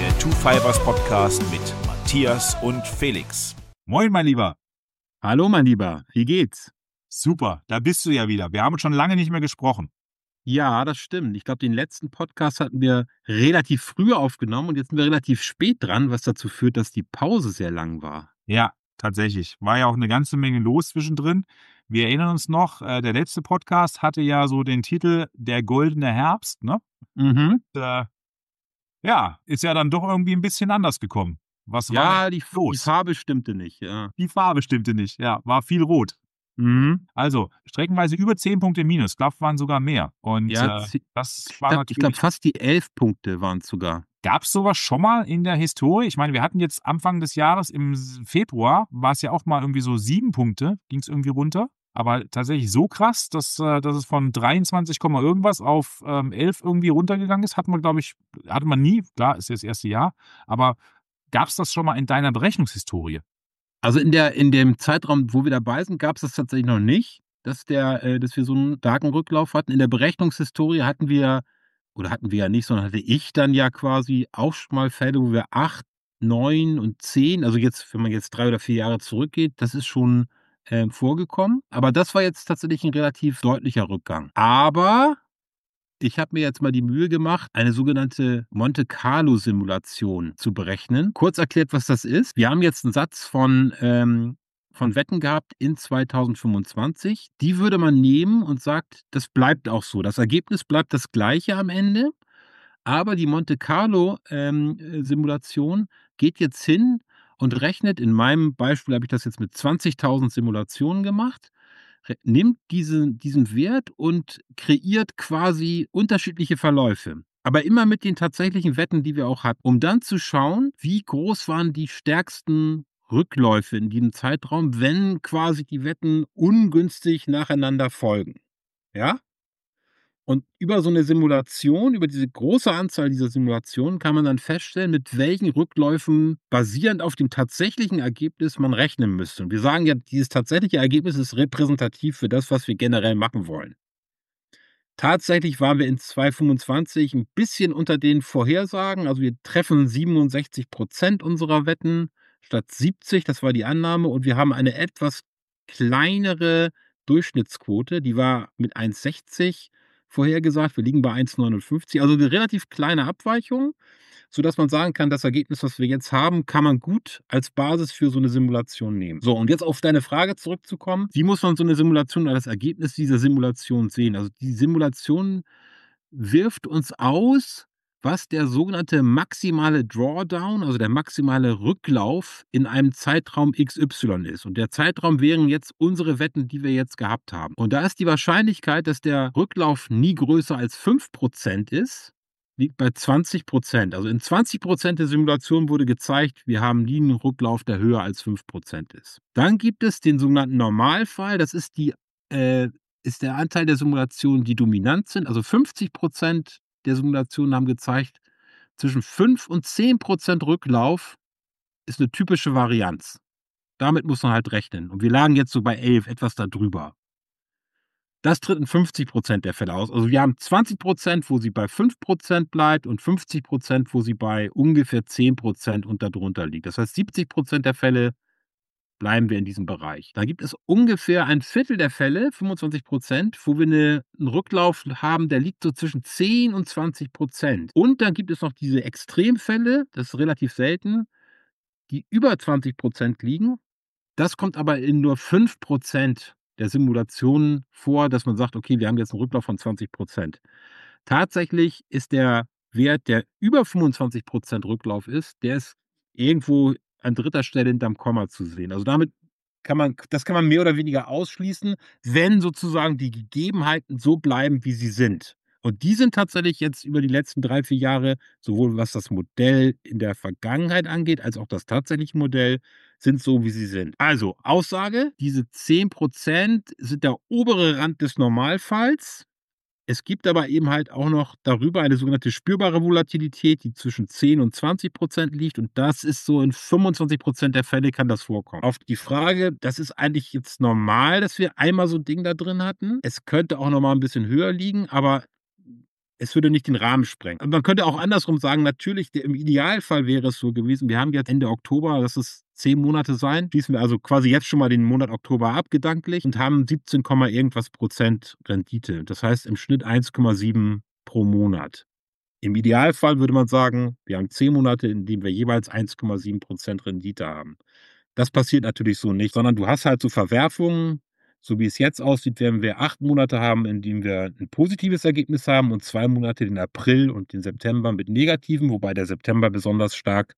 der Two Fibers Podcast mit Matthias und Felix. Moin, mein Lieber. Hallo, mein Lieber. Wie geht's? Super, da bist du ja wieder. Wir haben schon lange nicht mehr gesprochen. Ja, das stimmt. Ich glaube, den letzten Podcast hatten wir relativ früh aufgenommen und jetzt sind wir relativ spät dran, was dazu führt, dass die Pause sehr lang war. Ja, tatsächlich. War ja auch eine ganze Menge los zwischendrin. Wir erinnern uns noch, der letzte Podcast hatte ja so den Titel Der goldene Herbst, ne? Mhm. Ja, ist ja dann doch irgendwie ein bisschen anders gekommen. Was war Ja, denn die los? Farbe stimmte nicht, ja. Die Farbe stimmte nicht, ja, war viel rot. Mhm. Also, streckenweise über 10 Punkte minus. Ich glaube, waren sogar mehr. Und Ja, das ich war glaube, natürlich. fast die 11 Punkte waren es sogar. Gab es sowas schon mal in der Historie? Ich meine, wir hatten jetzt Anfang des Jahres im Februar, war es ja auch mal irgendwie so 7 Punkte, ging es irgendwie runter. Aber tatsächlich so krass, dass es von 23, irgendwas auf 11 irgendwie runtergegangen ist, hatte man nie. Klar, ist ja das erste Jahr. Aber gab es das schon mal in deiner Berechnungshistorie? Also in dem Zeitraum, wo wir dabei sind, gab es das tatsächlich noch nicht, dass wir so einen starken Rücklauf hatten. In der Berechnungshistorie hatten wir ja nicht, sondern hatte ich dann ja quasi auch schon mal Fälle, wo wir 8, 9 und 10, also jetzt, wenn man jetzt 3 oder 4 Jahre zurückgeht, das ist schon, vorgekommen. Aber das war jetzt tatsächlich ein relativ deutlicher Rückgang. Aber ich habe mir jetzt mal die Mühe gemacht, eine sogenannte Monte-Carlo-Simulation zu berechnen. Kurz erklärt, was das ist. Wir haben jetzt einen Satz von Wetten gehabt in 2025. Die würde man nehmen und sagt, das bleibt auch so. Das Ergebnis bleibt das gleiche am Ende, aber die Monte-Carlo Simulation geht jetzt hin und rechnet, in meinem Beispiel habe ich das jetzt mit 20.000 Simulationen gemacht, nimmt diesen Wert und kreiert quasi unterschiedliche Verläufe. Aber immer mit den tatsächlichen Wetten, die wir auch hatten, um dann zu schauen, wie groß waren die stärksten Rückläufe in diesem Zeitraum, wenn quasi die Wetten ungünstig nacheinander folgen. Ja? Und über so eine Simulation, über diese große Anzahl dieser Simulationen kann man dann feststellen, mit welchen Rückläufen basierend auf dem tatsächlichen Ergebnis man rechnen müsste. Und wir sagen ja, dieses tatsächliche Ergebnis ist repräsentativ für das, was wir generell machen wollen. Tatsächlich waren wir in 2025 ein bisschen unter den Vorhersagen. Also, wir treffen 67% unserer Wetten statt 70, das war die Annahme. Und wir haben eine etwas kleinere Durchschnittsquote, die war mit 1,60 vorhergesagt. Wir liegen bei 1,59, also eine relativ kleine Abweichung, sodass man sagen kann, das Ergebnis, was wir jetzt haben, kann man gut als Basis für so eine Simulation nehmen. So, und jetzt auf deine Frage zurückzukommen: Wie muss man so eine Simulation oder das Ergebnis dieser Simulation sehen? Also, die Simulation wirft uns aus, was der sogenannte maximale Drawdown, also der maximale Rücklauf in einem Zeitraum XY ist. Und der Zeitraum wären jetzt unsere Wetten, die wir jetzt gehabt haben. Und da ist die Wahrscheinlichkeit, dass der Rücklauf nie größer als 5% ist, liegt bei 20%. Also in 20% der Simulation wurde gezeigt, wir haben nie einen Rücklauf, der höher als 5% ist. Dann gibt es den sogenannten Normalfall. Das ist ist der Anteil der Simulationen, die dominant sind. Also 50% der Simulationen haben gezeigt, zwischen 5 und 10% Rücklauf ist eine typische Varianz. Damit muss man halt rechnen. Und wir lagen jetzt so bei 11, etwas darüber. Das tritt in 50% der Fälle aus. Also wir haben 20%, wo sie bei 5% bleibt und 50%, wo sie bei ungefähr 10% und darunter liegt. Das heißt, 70% der Fälle bleiben wir in diesem Bereich. Da gibt es ungefähr ein Viertel der Fälle, 25%, wo wir einen Rücklauf haben, der liegt so zwischen 10 und 20%. Und dann gibt es noch diese Extremfälle, das ist relativ selten, die über 20% liegen. Das kommt aber in nur 5% der Simulationen vor, dass man sagt, okay, wir haben jetzt einen Rücklauf von 20%. Tatsächlich ist der Wert, der über 25% Rücklauf ist, der ist irgendwo an dritter Stelle hinterm Komma zu sehen. Also damit das kann man mehr oder weniger ausschließen, wenn sozusagen die Gegebenheiten so bleiben, wie sie sind. Und die sind tatsächlich jetzt über die letzten 3, 4 Jahre, sowohl was das Modell in der Vergangenheit angeht, als auch das tatsächliche Modell, sind so, wie sie sind. Also, Aussage: Diese 10% sind der obere Rand des Normalfalls. Es gibt aber eben halt auch noch darüber eine sogenannte spürbare Volatilität, die zwischen 10 und 20% liegt. Und das ist so in 25% der Fälle kann das vorkommen. Auf die Frage, das ist eigentlich jetzt normal, dass wir einmal so ein Ding da drin hatten. Es könnte auch noch mal ein bisschen höher liegen, aber es würde nicht den Rahmen sprengen. Und man könnte auch andersrum sagen, natürlich, im Idealfall wäre es so gewesen, wir haben jetzt Ende Oktober, lass es 10 Monate sein, schließen wir also quasi jetzt schon mal den Monat Oktober ab, gedanklich, und haben 17, irgendwas Prozent Rendite. Das heißt im Schnitt 1,7 pro Monat. Im Idealfall würde man sagen, wir haben 10 Monate, in denen wir jeweils 1,7% Rendite haben. Das passiert natürlich so nicht, sondern du hast halt so Verwerfungen. So wie es jetzt aussieht, werden wir 8 Monate haben, in denen wir ein positives Ergebnis haben, und 2 Monate, den April und den September, mit negativen, wobei der September besonders stark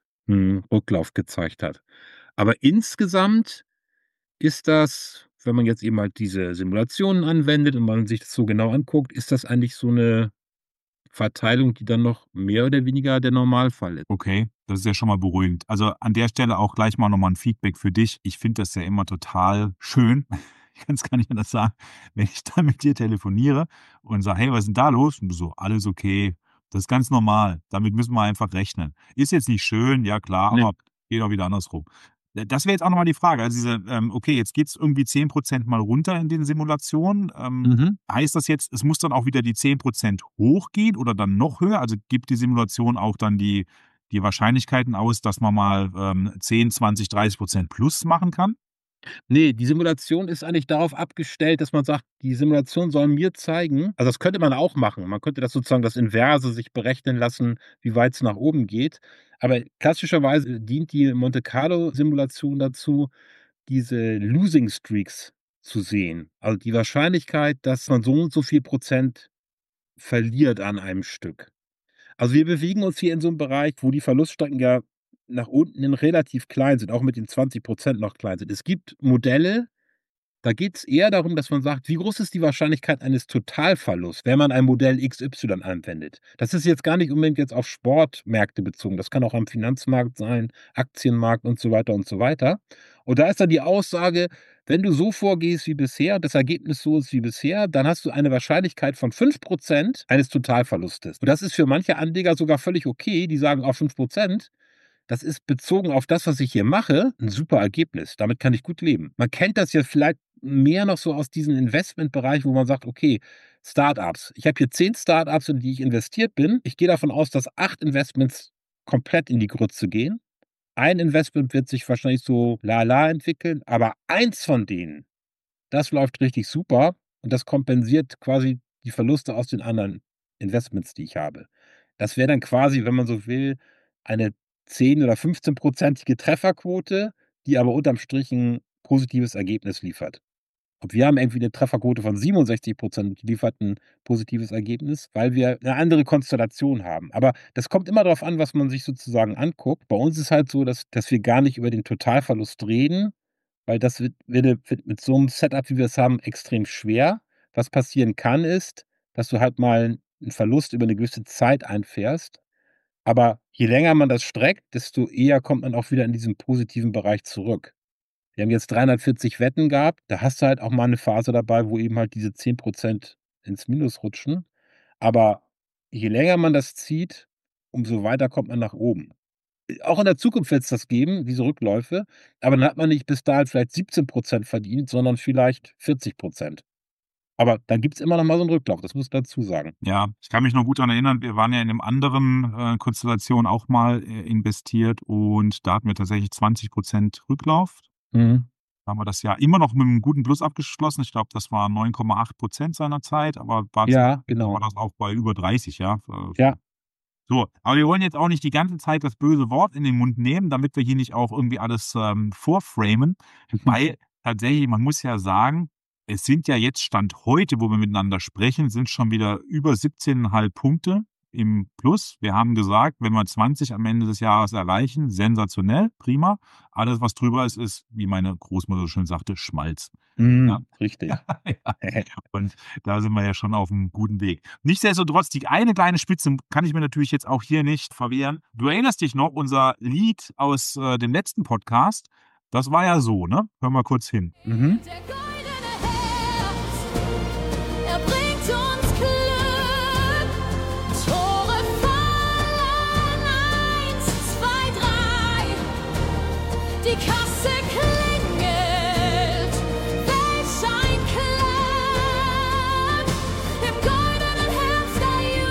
Rücklauf gezeigt hat. Aber insgesamt ist das, wenn man jetzt eben halt diese Simulationen anwendet und man sich das so genau anguckt, ist das eigentlich so eine Verteilung, die dann noch mehr oder weniger der Normalfall ist. Okay, das ist ja schon mal beruhigend. Also an der Stelle auch gleich mal nochmal ein Feedback für dich. Ich finde das ja immer total schön. Ich kann es gar nicht anders sagen, wenn ich dann mit dir telefoniere und sage, hey, was ist denn da los? Und du so, alles okay. Das ist ganz normal. Damit müssen wir einfach rechnen. Ist jetzt nicht schön, ja klar, Ne. aber geht auch wieder andersrum. Das wäre jetzt auch nochmal die Frage. Also okay, jetzt geht's irgendwie 10% mal runter in den Simulationen. Mhm. Heißt das jetzt, es muss dann auch wieder die 10% hochgehen oder dann noch höher? Also gibt die Simulation auch dann die Wahrscheinlichkeiten aus, dass man mal 10, 20, 30% plus machen kann? Ne, die Simulation ist eigentlich darauf abgestellt, dass man sagt, die Simulation soll mir zeigen, also, das könnte man auch machen. Man könnte das sozusagen das Inverse sich berechnen lassen, wie weit es nach oben geht. Aber klassischerweise dient die Monte-Carlo-Simulation dazu, diese Losing Streaks zu sehen. Also, die Wahrscheinlichkeit, dass man so und so viel Prozent verliert an einem Stück. Also, wir bewegen uns hier in so einem Bereich, wo die Verluststrecken ja nach unten hin relativ klein sind, auch mit den 20% noch klein sind. Es gibt Modelle, da geht es eher darum, dass man sagt: „Wie groß ist die Wahrscheinlichkeit eines Totalverlusts, wenn man ein Modell XY anwendet?“ Das ist jetzt gar nicht unbedingt jetzt auf Sportmärkte bezogen. Das kann auch am Finanzmarkt sein, Aktienmarkt und so weiter und so weiter. Und da ist dann die Aussage: Wenn du so vorgehst wie bisher und das Ergebnis so ist wie bisher, dann hast du eine Wahrscheinlichkeit von 5% eines Totalverlustes. Und das ist für manche Anleger sogar völlig okay, die sagen: „Oh, 5%, das ist bezogen auf das, was ich hier mache, 'n super Ergebnis. Damit kann ich gut leben.“ Man kennt das ja vielleicht mehr noch so aus diesem Investmentbereich, wo man sagt: „Okay, Start-ups. Ich habe hier 10 Start-ups, in die ich investiert bin. Ich gehe davon aus, dass 8 Investments komplett in die Grütze gehen. Ein Investment wird sich wahrscheinlich so lala entwickeln, aber eins von denen, das läuft richtig super und das kompensiert quasi die Verluste aus den anderen Investments, die ich habe.“ Das wäre dann quasi, wenn man so will, eine 10 oder 15-prozentige Trefferquote, die aber unterm Strich 'n positives Ergebnis liefert. Und wir haben irgendwie eine Trefferquote von 67%, die liefert 'n positives Ergebnis, weil wir eine andere Konstellation haben. Aber das kommt immer darauf an, was man sich sozusagen anguckt. Bei uns ist halt so, dass wir gar nicht über den Totalverlust reden, weil das wird mit so einem Setup, wie wir es haben, extrem schwer. Was passieren kann, ist, dass du halt mal einen Verlust über eine gewisse Zeit einfährst, aber je länger man das streckt, desto eher kommt man auch wieder in diesen positiven Bereich zurück. Wir haben jetzt 340 Wetten gehabt, da hast du halt auch mal eine Phase dabei, wo eben halt diese 10% ins Minus rutschen. Aber je länger man das zieht, umso weiter kommt man nach oben. Auch in der Zukunft wird es das geben, diese Rückläufe, aber dann hat man nicht bis dahin vielleicht 17% verdient, sondern vielleicht 40%. Aber dann gibt's immer noch mal so 'n Rücklauf, das muss ich dazu sagen. Ja, ich kann mich noch gut daran erinnern, wir waren ja in 'nem anderen, Konstellation auch mal, investiert und da hatten wir tatsächlich 20% Rücklauf. Mhm. Da haben wir das Jahr immer noch mit 'nem guten Plus abgeschlossen. Ich glaube, das waren 9,8% seinerzeit, aber war zu Ja, war genau. das auch bei über 30, ja. Ja. So, aber wir wollen jetzt auch nicht die ganze Zeit das böse Wort in den Mund nehmen, damit wir hier nicht auch irgendwie alles, vorframen, weil tatsächlich, man muss ja sagen, es sind ja jetzt Stand heute, wo wir miteinander sprechen, sind schon wieder über 17,5 Punkte im Plus. Wir haben gesagt, wenn wir 20 am Ende des Jahres erreichen, sensationell, prima. Alles, was drüber ist, ist, wie meine Großmutter so schön sagte, Schmalz. Ja. Mhm, richtig. Ja. Und da sind wir ja schon auf einem guten Weg. Nichtsdestotrotz, die eine kleine Spitze kann ich mir natürlich jetzt auch hier nicht verwehren. Du erinnerst dich noch, unser Lied aus, dem letzten Podcast, das war ja so, ne? Hören wir kurz hin. Mhm. Der goldene Herbst, er bringt uns Glück. Tore fallen, 1, 2, 3. Die Kasse klingelt, welch ein Glück. Im goldenen Herbst, da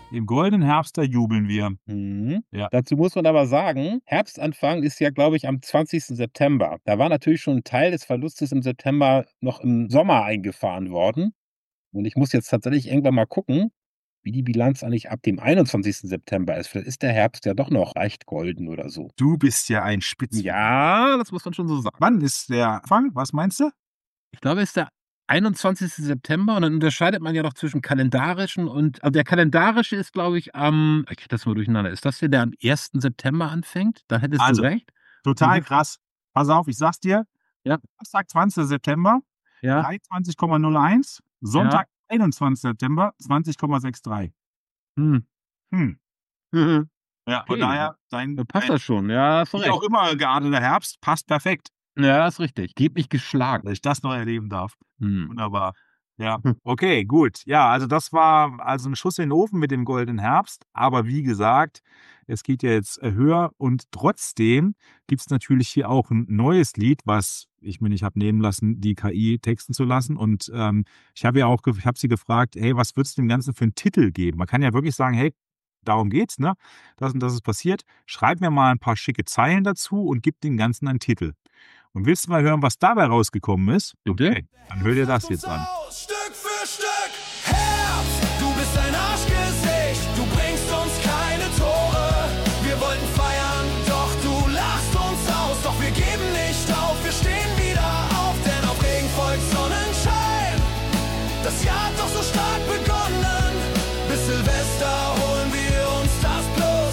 Im goldenen Herbst, da jubeln wir. Mhm. Ja. Dazu muss man aber sagen, Herbstanfang ist ja, glaube ich, am 20. September. Da war natürlich schon ein Teil des Verlustes im September noch im Sommer eingefahren worden. Und ich muss jetzt tatsächlich irgendwann mal gucken, wie die Bilanz eigentlich ab dem 21. September ist. Vielleicht ist der Herbst ja doch noch leicht golden oder so. Du bist ja ein Spitzbuben. Ja, das muss man schon so sagen. Wann ist der Anfang? Was meinst du? Ich glaube, es ist der 21. September und dann unterscheidet man ja noch zwischen kalendarischen und also der kalendarische ist, glaube ich, ich kriege das mal durcheinander. Ist das der am 1. September anfängt? Da hättest Also, du recht. Total Mhm. krass. Pass auf, ich sag's dir. Ja. Samstag, 20. September, Ja. 23,01. Sonntag, 21. September, 20,63. Hm. Hm. Mhm. Ja, von Okay. daher, Da dein passt das schon. Ja, hast du wie recht. auch immer gearteter Herbst passt perfekt, Ja, ist richtig. Geb mich geschlagen. dass ich das noch erleben darf. Hm. Wunderbar. Ja, Hm. okay, gut. Ja, also das war also ein Schuss in den Ofen mit dem goldenen Herbst. Aber wie gesagt, es geht ja jetzt höher und trotzdem gibt's natürlich hier auch ein neues Lied, was ich mir nicht habe nehmen lassen, die KI texten zu lassen. Und ich habe ja auch, ich habe sie gefragt, hey, was würdest du dem Ganzen für einen Titel geben? Man kann ja wirklich sagen, hey, darum geht's, ne? Das und das ist passiert. Schreib mir mal ein paar schicke Zeilen dazu und gib dem Ganzen einen Titel. Und willst du mal hören, was dabei rausgekommen ist? Bitte? Okay, dann hör dir das jetzt an. Stück für Stück. Herbst, du bist ein Arschgesicht, du bringst uns keine Tore. Wir wollten feiern, doch du lachst uns aus. Doch wir geben nicht auf, wir stehen wieder auf, denn auf Regen folgt Sonnenschein. Das Jahr hat doch so stark begonnen. Bis Silvester holen wir uns das Plus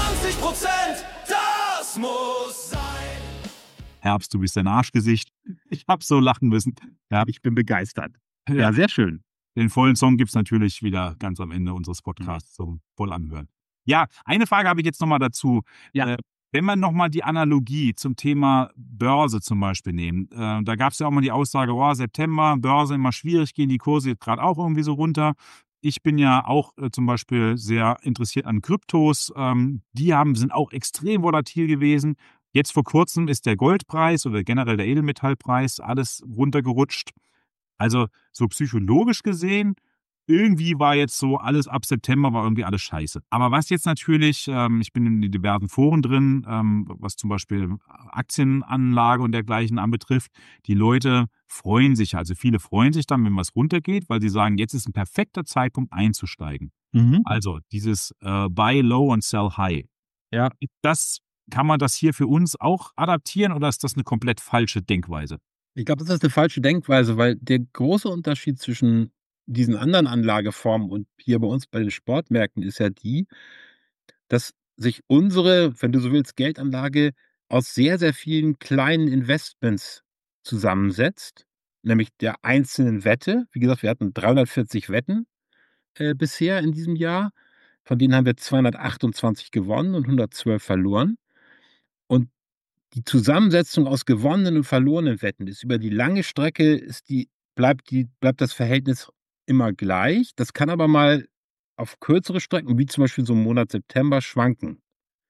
20%. Das muss sein. Herbst, du bist ein Arschgesicht. Ich hab so lachen müssen. Ja, Ich bin begeistert. ja. Ja, sehr schön. Den vollen Song gibt's natürlich wieder ganz am Ende unseres Podcasts zum voll anhören. Ja, eine Frage habe ich jetzt noch mal dazu. Ja. Wenn wir noch mal die Analogie zum Thema Börse zum Beispiel nehmen, da gab's ja auch mal die Aussage, oh, September, Börse immer schwierig, gehen die Kurse jetzt gerade auch irgendwie so runter. Ich bin ja auch zum Beispiel sehr interessiert an Kryptos. Die sind auch extrem volatil gewesen. Jetzt vor kurzem ist der Goldpreis oder generell der Edelmetallpreis alles runtergerutscht. Also so psychologisch gesehen, irgendwie war jetzt so alles ab September war irgendwie alles scheiße. Aber was jetzt natürlich, ich bin in den diversen Foren drin, was zum Beispiel Aktienanlage und dergleichen anbetrifft, die Leute freuen sich, also viele freuen sich dann, wenn was runtergeht, weil sie sagen, jetzt ist ein perfekter Zeitpunkt einzusteigen. Mhm. Also dieses Buy low and sell high. Ja. Kann man das hier für uns auch adaptieren oder ist das eine komplett falsche Denkweise? Ich glaube, das ist eine falsche Denkweise, weil der große Unterschied zwischen diesen anderen Anlageformen und hier bei uns bei den Sportmärkten ist ja die, dass sich unsere, wenn du so willst, Geldanlage aus sehr, sehr vielen kleinen Investments zusammensetzt, nämlich der einzelnen Wette. Wie gesagt, wir hatten 340 Wetten bisher in diesem Jahr. Von denen haben wir 228 gewonnen und 112 verloren. Und die Zusammensetzung aus gewonnenen und verlorenen Wetten ist über die lange Strecke bleibt das Verhältnis immer gleich. Das kann aber mal auf kürzere Strecken, wie zum Beispiel so im Monat September, schwanken.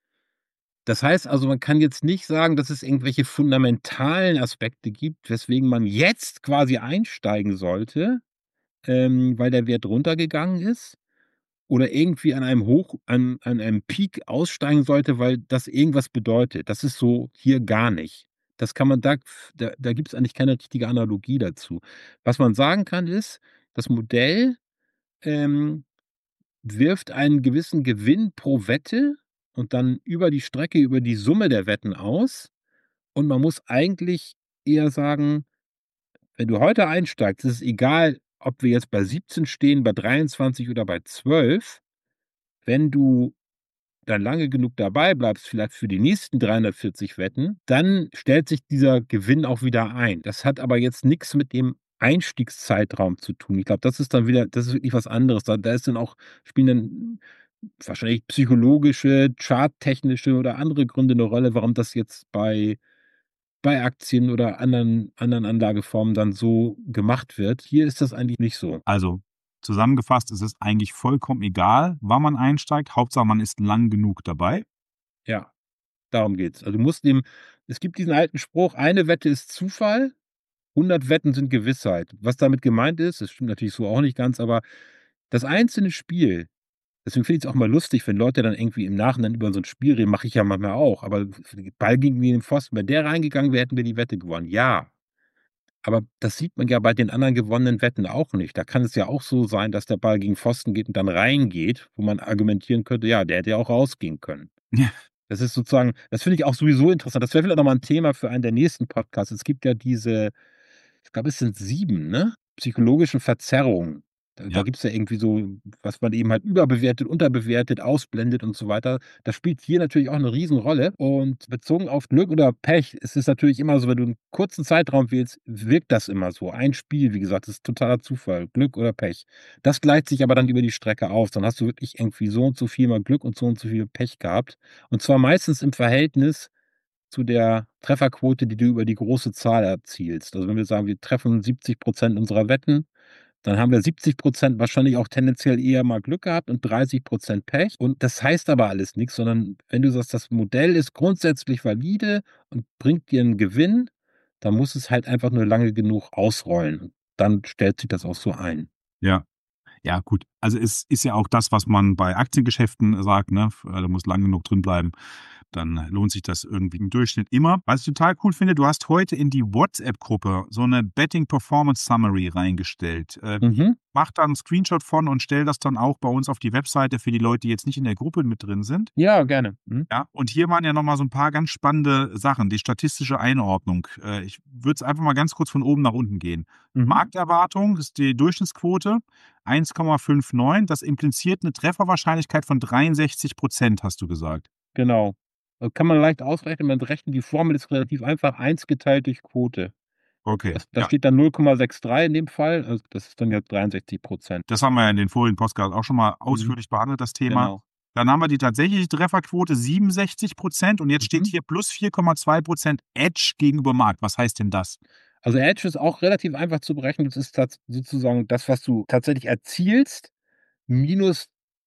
Das heißt also, man kann jetzt nicht sagen, dass es irgendwelche fundamentalen Aspekte gibt, weswegen man jetzt quasi einsteigen sollte, weil der Wert runtergegangen ist. Oder irgendwie an einem Peak aussteigen sollte, weil das irgendwas bedeutet. Das ist so hier gar nicht. Das kann man da gibt's eigentlich keine richtige Analogie dazu. Was man sagen kann, ist, das Modell, ähm, wirft einen gewissen Gewinn pro Wette und dann über die Strecke, über die Summe der Wetten aus. Und man muss eigentlich eher sagen, wenn du heute einsteigst, ist es egal, ob wir jetzt bei 17 stehen, bei 23 oder bei 12. Wenn du dann lange genug dabei bleibst, vielleicht für die nächsten 340 Wetten, dann stellt sich dieser Gewinn auch wieder ein. Das hat aber jetzt nichts mit dem Einstiegszeitraum zu tun. Ich glaube, das ist wirklich was anderes. Da ist dann auch spielen dann wahrscheinlich psychologische, charttechnische oder andere Gründe eine Rolle, warum das jetzt bei Aktien oder anderen Anlageformen dann so gemacht wird. Hier ist das eigentlich nicht so. Also zusammengefasst ist es eigentlich vollkommen egal, wann man einsteigt. Hauptsache, man ist lang genug dabei. Ja, darum geht's. Also, es gibt diesen alten Spruch: „Eine Wette ist Zufall, 100 Wetten sind Gewissheit." Was damit gemeint ist, das stimmt natürlich so auch nicht ganz, aber das einzelne Spiel Deswegen finde ich es auch mal lustig, wenn Leute dann irgendwie im Nachhinein über so ein Spiel reden, mache ich ja manchmal auch, aber Ball ging gegen den Pfosten. Wenn der reingegangen wäre, hätten wir die Wette gewonnen. Ja, aber das sieht man ja bei den anderen gewonnenen Wetten auch nicht. Da kann es ja auch so sein, dass der Ball gegen Pfosten geht und dann reingeht, wo man argumentieren könnte, ja, der hätte ja auch rausgehen können. Ja. Das ist sozusagen, das finde ich auch sowieso interessant. Das wäre vielleicht noch mal 'n Thema für einen der nächsten Podcasts. Es gibt ja diese, ich glaube, es sind 7, ne, psychologischen Verzerrungen. Da Ja. gibt's ja irgendwie so, was man eben halt überbewertet, unterbewertet, ausblendet und so weiter. Das spielt hier natürlich auch 'ne Riesenrolle. Und bezogen auf Glück oder Pech ist es natürlich immer so, wenn du 'n kurzen Zeitraum wählst, wirkt das immer so. Ein Spiel, wie gesagt, ist totaler Zufall, Glück oder Pech. Das gleicht sich aber dann über die Strecke aus. Dann hast du wirklich irgendwie so und so viel mal Glück und so viel Pech gehabt. Und zwar meistens im Verhältnis zu der Trefferquote, die du über die große Zahl erzielst. Also, wenn wir sagen, wir treffen 70% unserer Wetten, dann haben wir 70% wahrscheinlich auch tendenziell eher mal Glück gehabt und 30% Pech. Und das heißt aber alles nix, sondern wenn du sagst, das Modell ist grundsätzlich valide und bringt dir 'n Gewinn, dann muss es halt einfach nur lange genug ausrollen. Dann stellt sich das auch so ein. Ja. Ja, gut. Also, es ist ja auch das, was man bei Aktiengeschäften sagt, ne? Du musst lang genug drin bleiben, dann lohnt sich das irgendwie im Durchschnitt immer. Was ich total cool finde, du hast heute in die WhatsApp-Gruppe so eine Betting Performance Summary reingestellt. Ich Mhm. mache da 'n Screenshot von und stelle das dann auch bei uns auf die Webseite für die Leute, die jetzt nicht in der Gruppe mit drin sind. Ja, gerne. Mhm. Ja, und hier waren ja noch mal so 'n paar ganz spannende Sachen, die statistische Einordnung. Ich würde es einfach mal ganz kurz von oben nach unten gehen. Mhm. Markterwartung ist die Durchschnittsquote 1,59. Das impliziert 'ne Trefferwahrscheinlichkeit von 63%, hast du gesagt. Genau. Kann man leicht ausrechnen. Man rechnet, die Formel ist relativ einfach, 1 geteilt durch Quote. Okay, Da ja. steht dann 0,63 in dem Fall, also das ist dann ja 63%. Das haben wir ja in den vorigen Podcast auch schon mal Mhm. ausführlich behandelt, das Thema. Genau. Dann haben wir die tatsächliche Trefferquote 67% und jetzt steht Mhm. hier plus 4,2% Edge gegenüber Markt. Was heißt denn das? Also Edge ist auch relativ einfach zu berechnen. Das ist sozusagen das, was du tatsächlich erzielst, minus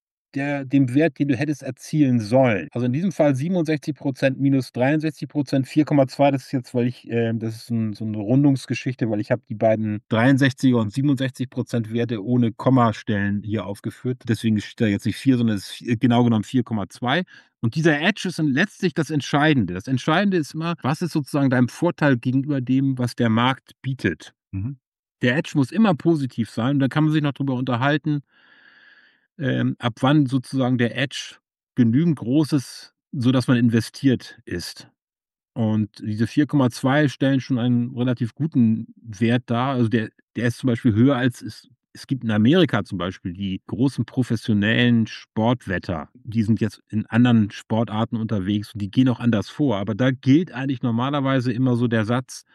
dem Wert, den du hättest erzielen sollen. Also, in diesem Fall 67% minus 63%, 4,2, das ist jetzt, weil ich das ist so 'ne Rundungsgeschichte, weil ich habe die beiden 63er und 67% Werte ohne Kommastellen hier aufgeführt. Deswegen steht da jetzt nicht 4, sondern es ist genau genommen 4,2. Und dieser Edge ist dann letztlich das Entscheidende. Das Entscheidende ist immer, was ist sozusagen dein Vorteil gegenüber dem, was der Markt bietet? Mhm. Der Edge muss immer positiv sein und dann kann man sich noch drüber unterhalten, ab wann sozusagen der Edge genügend groß ist, sodass man investiert ist. Und diese 4,2 stellen schon einen relativ guten Wert dar. Also, der ist zum Beispiel höher als es gibt in Amerika zum Beispiel die großen professionellen Sportwetter. Die sind jetzt in anderen Sportarten unterwegs und die gehen auch anders vor. Aber da gilt eigentlich normalerweise immer so der Satz: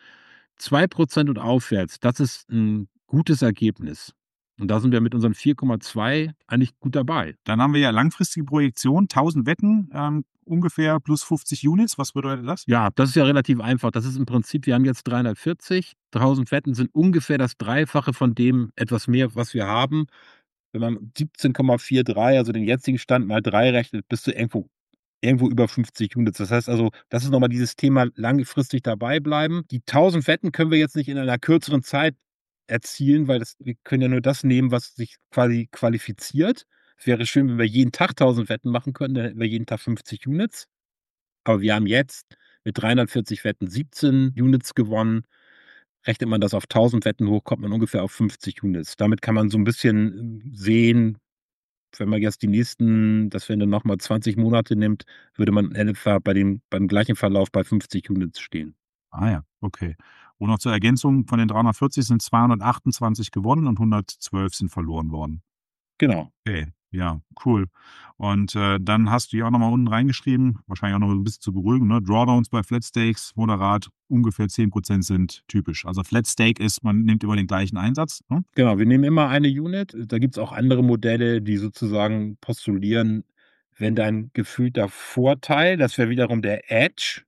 2% und aufwärts, das ist ein gutes Ergebnis. Und da sind wir mit unseren 4,2 eigentlich gut dabei. Dann haben wir ja langfristige Projektion, 1.000 Wetten, ungefähr plus 50 Units. Was bedeutet das? Ja, das ist ja relativ einfach. Das ist im Prinzip, wir haben jetzt 340. 1.000 Wetten sind ungefähr das Dreifache von dem etwas mehr, was wir haben. Wenn man 17,43, also den jetzigen Stand mal 3 rechnet, bist du irgendwo über 50 Units. Das heißt also, das ist noch mal dieses Thema langfristig dabei bleiben. Die 1.000 Wetten können wir jetzt nicht in einer kürzeren Zeit erzielen, weil wir können ja nur das nehmen, was sich quasi qualifiziert. Es wäre schön, wenn wir jeden Tag 1.000 Wetten machen könnten, dann hätten wir jeden Tag 50 Units. Aber wir haben jetzt mit 340 Wetten 17 Units gewonnen. Rechnet man das auf 1.000 Wetten hoch, kommt man ungefähr auf 50 Units. Damit kann man so 'n bisschen sehen, wenn man jetzt das wären dann noch mal 20 Monate nimmt, würde man in etwa beim gleichen Verlauf bei 50 Units stehen. Ah ja, okay. Und noch zur Ergänzung, von den 340 sind 228 gewonnen und 112 sind verloren worden. Genau. Okay, ja, cool. Und, dann hast du ja auch noch mal unten reingeschrieben, wahrscheinlich auch noch ein bisschen zu beruhigen, ne? Drawdowns bei Flat Stakes moderat, ungefähr 10% sind typisch. Also Flat Stake ist, man nimmt immer den gleichen Einsatz, ne? Genau, wir nehmen immer eine Unit. Da gibt's auch andere Modelle, die sozusagen postulieren, wenn dein gefühlter Vorteil, das wäre wiederum der Edge,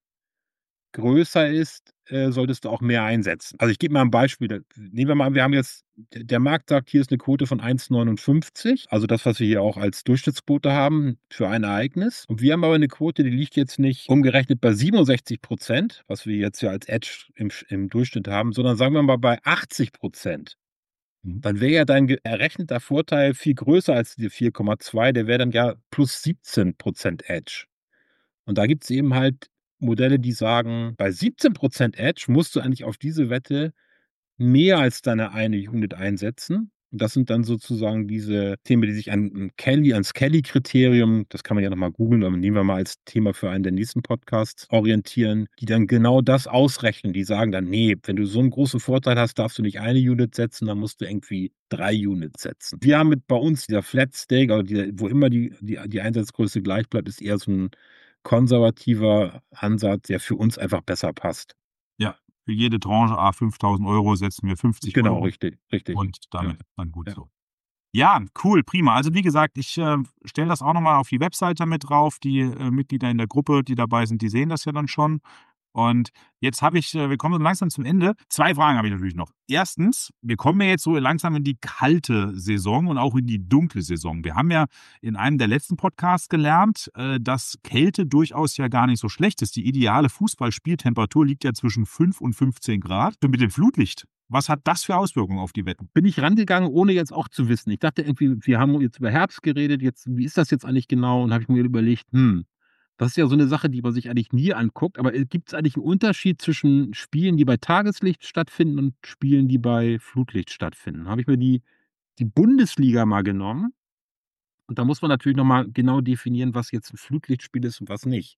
größer ist, solltest du auch mehr einsetzen. Also, ich gebe mal ein Beispiel. Nehmen wir mal an, wir haben jetzt der Markt sagt, hier ist eine Quote von 1,59, also das, was wir hier auch als Durchschnittsquote haben für ein Ereignis. Und wir haben aber eine Quote, die liegt jetzt nicht umgerechnet bei 67%, was wir jetzt ja als Edge im Durchschnitt haben, sondern sagen wir mal bei 80%. Dann wäre ja dein errechneter Vorteil viel größer als die 4,2. Der wäre dann ja plus 17% Edge. Und da gibt es eben halt Modelle, die sagen, bei 17% Edge musst du eigentlich auf diese Wette mehr als deine eine Unit einsetzen. Und das sind dann sozusagen diese Themen, die sich ans Kelly-Kriterium, das kann man ja nochmal googeln, aber nehmen wir mal als Thema für einen der nächsten Podcasts, orientieren, die dann genau das ausrechnen. Die sagen dann, nee, wenn du so einen großen Vorteil hast, darfst du nicht eine Unit setzen, dann musst du irgendwie 3 Units setzen. Wir haben bei uns dieser Flat Stake, oder wo immer die Einsatzgröße gleich bleibt, ist eher so ein konservativer Ansatz, der für uns einfach besser passt. Ja, für jede Tranche 5.000 € setzen wir 50 Genau, € richtig. und damit ist dann gut Ja. so. Ja, cool, prima. Also wie gesagt, ich stelle das auch nochmal auf die Webseite mit drauf. Die Mitglieder in der Gruppe, die dabei sind, die sehen das ja dann schon. Und jetzt wir kommen so langsam zum Ende. 2 Fragen habe ich natürlich noch. Erstens, wir kommen ja jetzt so langsam in die kalte Saison und auch in die dunkle Saison. Wir haben ja in einem der letzten Podcasts gelernt, dass Kälte durchaus ja gar nicht so schlecht ist. Die ideale Fußballspieltemperatur liegt ja zwischen 5 und 15 Grad. Und mit dem Flutlicht, was hat das für Auswirkungen auf die Wetten? Bin ich rangegangen, ohne jetzt auch zu wissen. Ich dachte irgendwie, wir haben jetzt über Herbst geredet, wie ist das jetzt eigentlich genau? Und habe ich mir überlegt, das ist ja so eine Sache, die man sich eigentlich nie anguckt, aber gibt es eigentlich einen Unterschied zwischen Spielen, die bei Tageslicht stattfinden und Spielen, die bei Flutlicht stattfinden? Habe ich mir die Bundesliga mal genommen und da muss man natürlich noch mal genau definieren, was jetzt ein Flutlichtspiel ist und was nicht.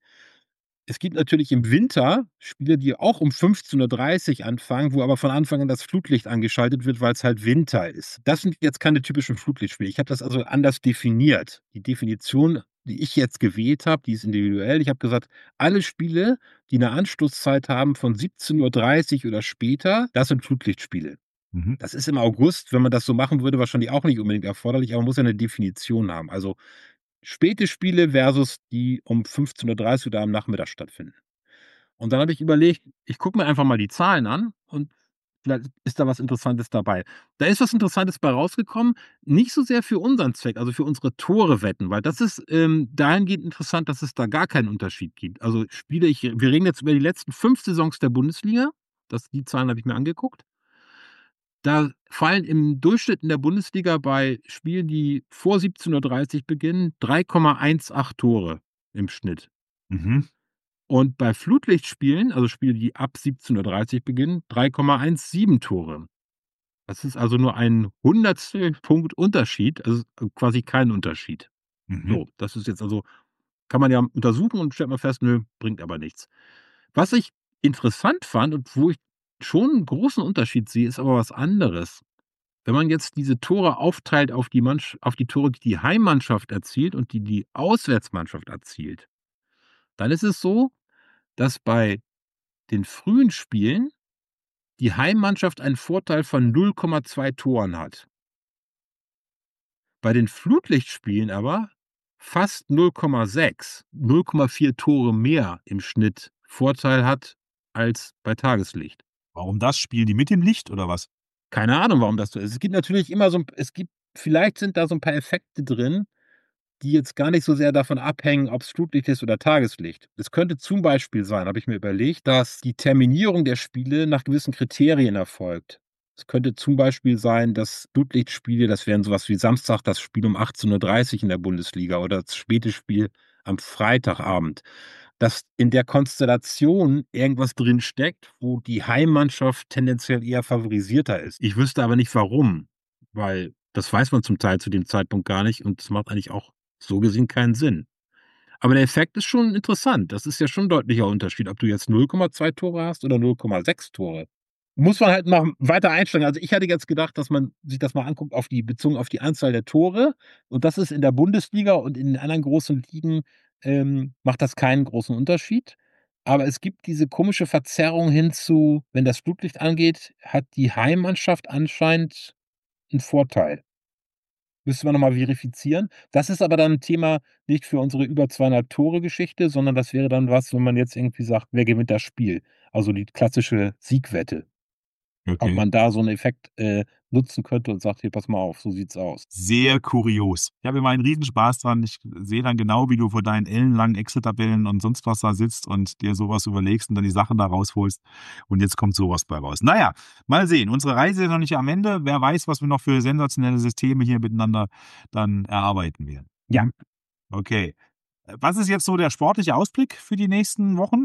Es gibt natürlich im Winter Spiele, die auch um 15:30 anfangen, wo aber von Anfang an das Flutlicht angeschaltet wird, weil es halt Winter ist. Das sind jetzt keine typischen Flutlichtspiele. Ich habe das also anders definiert. Die Definition, die ich jetzt gewählt habe, die ist individuell. Ich habe gesagt, alle Spiele, die eine Anstoßzeit haben von 17:30 oder später, das sind Flutlichtspiele. Mhm. Das ist im August, wenn man das so machen würde, wahrscheinlich auch nicht unbedingt erforderlich, aber man muss ja eine Definition haben. Also späte Spiele versus die um 15:30 oder am Nachmittag stattfinden. Und dann habe ich überlegt, ich gucke mir einfach mal die Zahlen an und vielleicht ist da was Interessantes dabei. Da ist was Interessantes bei rausgekommen, nicht so sehr für unseren Zweck, also für unsere Tore-Wetten, weil das ist dahingehend interessant, dass es da gar keinen Unterschied gibt. Also wir reden jetzt über die letzten 5 Saisons der Bundesliga. Die Zahlen habe ich mir angeguckt. Da fallen im Durchschnitt in der Bundesliga bei Spielen, die vor 17:30 beginnen, 3,18 Tore im Schnitt. Mhm. Und bei Flutlichtspielen, also Spiele, die ab 17:30 beginnen, 3,17 Tore. Das ist also nur ein Hundertstel Punkt Unterschied, also quasi kein Unterschied. Mhm. So, das ist jetzt also kann man ja untersuchen und stellt man fest, nö, bringt aber nichts. Was ich interessant fand und wo ich schon einen großen Unterschied sehe, ist aber was anderes. Wenn man jetzt diese Tore aufteilt auf die Tore, die die Heimmannschaft erzielt und die Auswärtsmannschaft erzielt, dann ist es so, dass bei den frühen Spielen die Heimmannschaft einen Vorteil von 0,2 Toren hat. Bei den Flutlichtspielen aber fast 0,6, 0,4 Tore mehr im Schnitt Vorteil hat als bei Tageslicht. Warum das? Spielen die mit dem Licht oder was? Keine Ahnung, warum das so ist. Es gibt natürlich immer vielleicht sind da so ein paar Effekte drin, die jetzt gar nicht so sehr davon abhängen, ob es Flutlicht ist oder Tageslicht. Es könnte zum Beispiel sein, habe ich mir überlegt, dass die Terminierung der Spiele nach gewissen Kriterien erfolgt. Es könnte zum Beispiel sein, dass Flutlichtspiele, das wären sowas wie Samstag das Spiel um 18:30 in der Bundesliga oder das späte Spiel am Freitagabend, dass in der Konstellation irgendwas drin steckt, wo die Heimmannschaft tendenziell eher favorisierter ist. Ich wüsste aber nicht warum, weil das weiß man zum Teil zu dem Zeitpunkt gar nicht und das macht eigentlich auch so gesehen keinen Sinn. Aber der Effekt ist schon interessant. Das ist ja schon 'n deutlicher Unterschied, ob du jetzt 0,2 Tore hast oder 0,6 Tore. Muss man halt mal weiter einsteigen. Also, ich hatte jetzt gedacht, dass man sich das mal anguckt bezogen auf die Anzahl der Tore. Und das ist in der Bundesliga und in den anderen großen Ligen, macht das keinen großen Unterschied. Aber es gibt diese komische Verzerrung hin zu, wenn das Flutlicht angeht, hat die Heimmannschaft anscheinend 'n Vorteil. Müsste man noch mal verifizieren. Das ist aber dann 'n Thema nicht für unsere über 200 Tore-Geschichte, sondern das wäre dann was, wenn man jetzt irgendwie sagt: „Wer gewinnt das Spiel?“ Also, die klassische Siegwette. ob Okay. man da so einen Effekt nutzen könnte und sagt, hier, pass mal auf, so sieht's aus. Sehr kurios. Ich habe immer einen Riesenspaß dran. Ich sehe dann genau, wie du vor deinen ellenlangen Excel-Tabellen und sonst was da sitzt und dir sowas überlegst und dann die Sachen da rausholst. Und jetzt kommt sowas bei raus. Naja, mal sehen. Unsere Reise ist noch nicht am Ende. Wer weiß, was wir noch für sensationelle Systeme hier miteinander dann erarbeiten werden. Ja. Okay. Was ist jetzt so der sportliche Ausblick für die nächsten Wochen?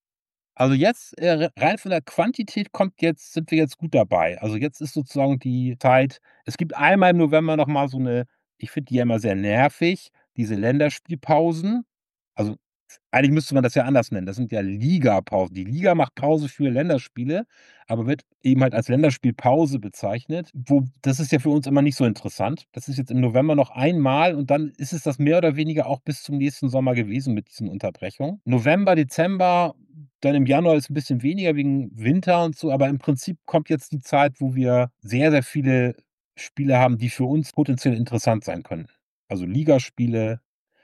Also jetzt, rein von der Quantität sind wir jetzt gut dabei. Also jetzt ist sozusagen die Zeit, es gibt einmal im November noch mal so eine, ich finde die ja immer sehr nervig, diese Länderspielpausen. Also eigentlich müsste man das ja anders nennen. Das sind ja Ligapausen. Die Liga macht Pause für Länderspiele, aber wird eben halt als Länderspielpause bezeichnet. Das ist ja für uns immer nicht so interessant. Das ist jetzt im November noch einmal und dann ist es das mehr oder weniger auch bis zum nächsten Sommer gewesen mit diesen Unterbrechungen. November, Dezember, dann im Januar ist ein bisschen weniger wegen Winter und so, aber im Prinzip kommt jetzt die Zeit, wo wir sehr, sehr viele Spiele haben, die für uns potenziell interessant sein können. Also Ligaspiele,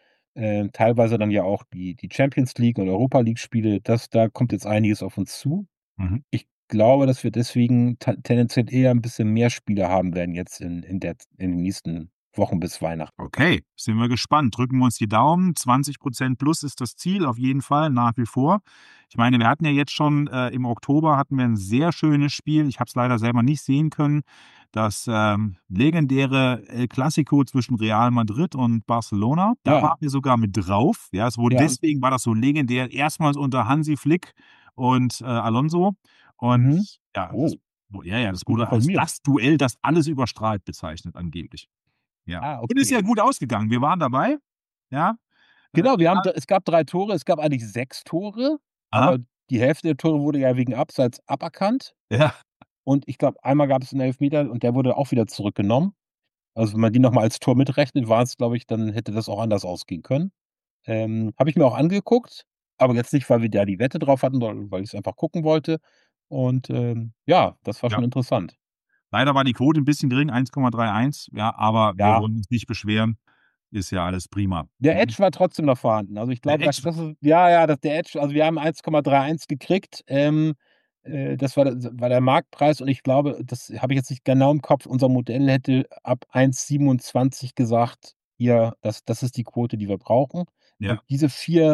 teilweise dann ja auch die Champions League und Europa League-Spiele. Da kommt jetzt einiges auf uns zu. Mhm. Ich glaube, dass wir deswegen tendenziell eher ein bisschen mehr Spiele haben werden jetzt in den nächsten Wochen bis Weihnachten. Okay, sind wir gespannt. Drücken wir uns die Daumen. 20% plus ist das Ziel, auf jeden Fall, nach wie vor. Ich meine, wir hatten ja jetzt schon im Oktober hatten wir ein sehr schönes Spiel. Ich habe es leider selber nicht sehen können. Das legendäre El Clasico zwischen Real Madrid und Barcelona. Da Ja. waren wir sogar mit drauf. Ja, es wurde Ja. deswegen war das so legendär. Erstmals unter Hansi Flick und Alonso. Und Mhm. ja, Oh. das wurde als informiert. das Duell, das alles überstrahlt, bezeichnet, angeblich. Ja. Ah, Und ist okay. ja gut ausgegangen. Wir waren dabei. Ja. Genau, es gab 3 Tore. Es gab eigentlich 6 Tore, Aha. aber die Hälfte der Tore wurde ja wegen Abseits aberkannt. Ja. Und ich glaube, einmal gab es 'n Elfmeter und der wurde auch wieder zurückgenommen. Also, wenn man die noch mal als Tor mitrechnet, war es, glaube ich, dann hätte das auch anders ausgehen können. Habe ich mir auch angeguckt, aber jetzt nicht, weil wir da die Wette drauf hatten, sondern weil ich's einfach gucken wollte. Und, ja, das war Ja. schon interessant. Leider war die Quote ein bisschen gering, 1,31. Ja, aber wir Ja. wollen uns nicht beschweren. Ist ja alles prima. Der Edge war trotzdem noch vorhanden. Also, ich glaube, Der Edge das ist ja, der Edge, also, wir haben 1,31 gekriegt. Das war der Marktpreis und ich glaube, das habe ich jetzt nicht genau im Kopf, unser Modell hätte ab 1,27 gesagt: „Hier, das ist die Quote, die wir brauchen.“ Ja. Und diese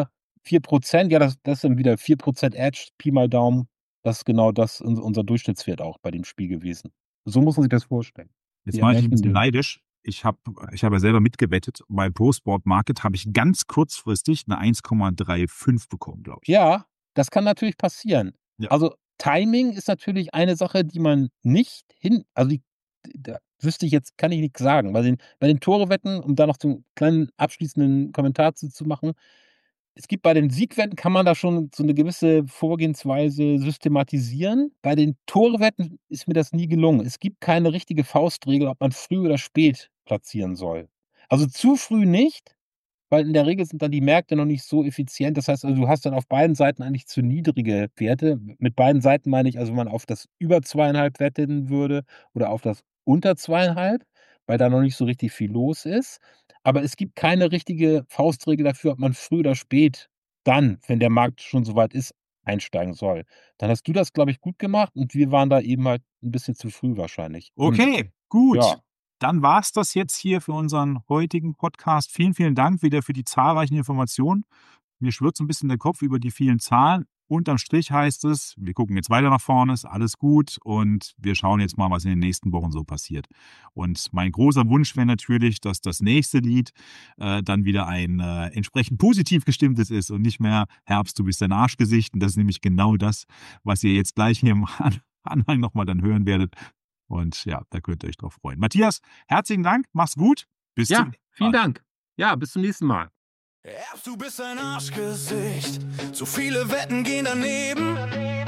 4%, ja, das sind wieder 4% Edge, Pi mal Daumen. Das ist genau das unser Durchschnittswert auch bei dem Spiel gewesen. So muss man sich das vorstellen. Jetzt Wir mache ich dich 'n bisschen rechnen den. neidisch. Ich habe ja selber mitgewettet. Bei Pro Sport Market habe ich ganz kurzfristig 'ne 1,35 bekommen, glaube ich. Ja, das kann natürlich passieren. Ja. Also, Timing ist natürlich eine Sache, die man nicht also, da wüsste ich jetzt kann ich nix sagen. Bei den Tore-Wetten, um da noch so 'n kleinen abschließenden Kommentar zu machen, es gibt bei den Siegwetten kann man da schon so 'ne gewisse Vorgehensweise systematisieren. Bei den Tore-Wetten ist mir das nie gelungen. Es gibt keine richtige Faustregel, ob man früh oder spät platzieren soll. Also, zu früh nicht, weil in der Regel sind dann die Märkte noch nicht so effizient. Das heißt also, du hast dann auf beiden Seiten eigentlich zu niedrige Werte. Mit beiden Seiten meine ich also, wenn man auf das über 2,5 wetten würde oder auf das unter 2,5, weil da noch nicht so richtig viel los ist. Aber es gibt keine richtige Faustregel dafür, ob man früh oder spät dann, wenn der Markt schon so weit ist, einsteigen soll. Dann hast du das, glaube ich, gut gemacht und wir waren da eben halt 'n bisschen zu früh wahrscheinlich. Und Okay, gut. ja. Dann war's das jetzt hier für unseren heutigen Podcast. Vielen, vielen Dank wieder für die zahlreichen Informationen. Mir schwirrt so 'n bisschen der Kopf über die vielen Zahlen. Unterm Strich heißt es, wir gucken jetzt weiter nach vorne, ist alles gut und wir schauen jetzt mal, was in den nächsten Wochen so passiert. Und mein großer Wunsch wäre natürlich, dass das nächste Lied dann wieder ein entsprechend positiv gestimmtes ist und nicht mehr „Herbst, du bist ein Arschgesicht“. Und das ist nämlich genau das, was ihr jetzt gleich hier im Anhang noch mal dann hören werdet. Und ja, da könnt ihr euch drauf freuen. Matthias, herzlichen Dank, mach's gut. Bis Ja, zum vielen Dank. Ja, bis zum nächsten Mal. Herbst, du bist ein Arschgesicht. Zu viele Wetten gehen daneben.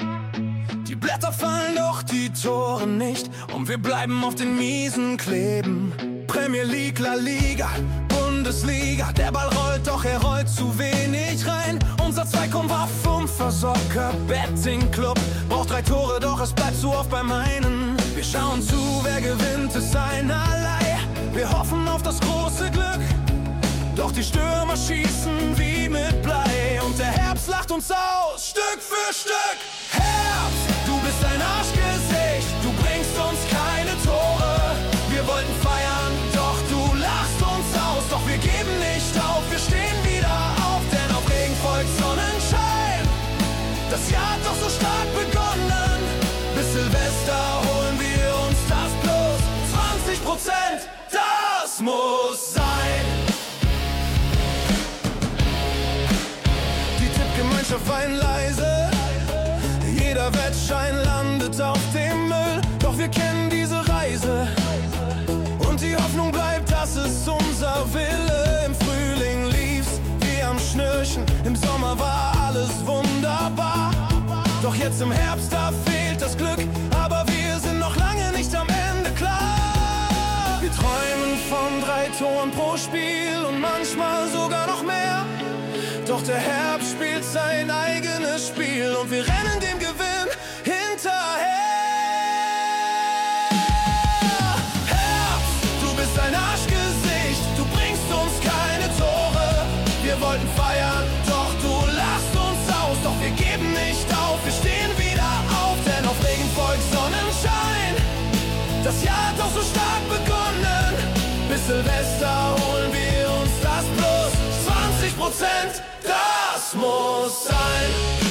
Die Blätter fallen, doch die Tore nicht. Und wir bleiben auf den Miesen kleben. Premier League, La Liga, Bundesliga. Der Ball rollt, doch er rollt zu wenig rein. Unser 2,5 Versorger Betting Club braucht 3 Tore, doch es bleibt zu oft beim einen. Wir schauen zu, wer gewinnt, ist einerlei. Wir hoffen auf das große Glück. Doch die Stürmer schießen wie mit Blei. Und der Herbst lacht uns aus, Stück für Stück. Herbst, du bist ein Arschgesicht. fein leise. Jeder Wettschein landet auf dem Müll, doch wir kennen diese Reise. Und die Hoffnung bleibt, das ist unser Wille. Im Frühling lief's wie am Schnürchen, im Sommer war alles wunderbar. Doch jetzt im Herbst, da fehlt das Glück, aber wir sind noch lange nicht am Ende klar. Wir träumen von 3 Toren pro Spiel und manchmal sogar noch mehr. Doch der Herbst spielt sein eigenes Spiel und wir rennen dem Gewinn hinterher. Herbst, du bist ein Arschgesicht, du bringst uns keine Tore. Wir wollten feiern, doch du lachst uns aus. Doch wir geben nicht auf, wir stehen wieder auf. Denn auf Regen folgt Sonnenschein. Das Jahr hat doch so stark begonnen. Bis Silvester holen wir uns das Plus 20%, das muss sein.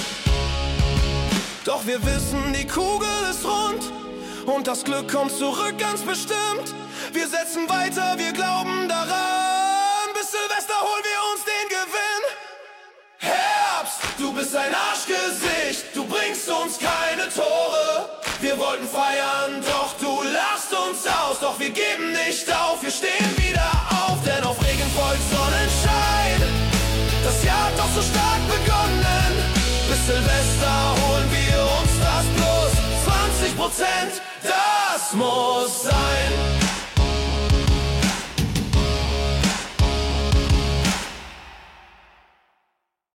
Doch wir wissen, die Kugel ist rund und das Glück kommt zurück ganz bestimmt. Wir setzen weiter, wir glauben daran. Bis Silvester holen wir uns den Gewinn. Herbst, du bist ein Arschgesicht, du bringst uns keine Tore. Wir wollten feiern, doch du lachst uns aus. Doch wir geben nicht auf, wir stehen wieder auf. Denn auf Regen folgt Sonnenschein. Das Jahr hat doch so stark begonnen. Bis Silvester holen wir uns das Plus 20%, das muss sein.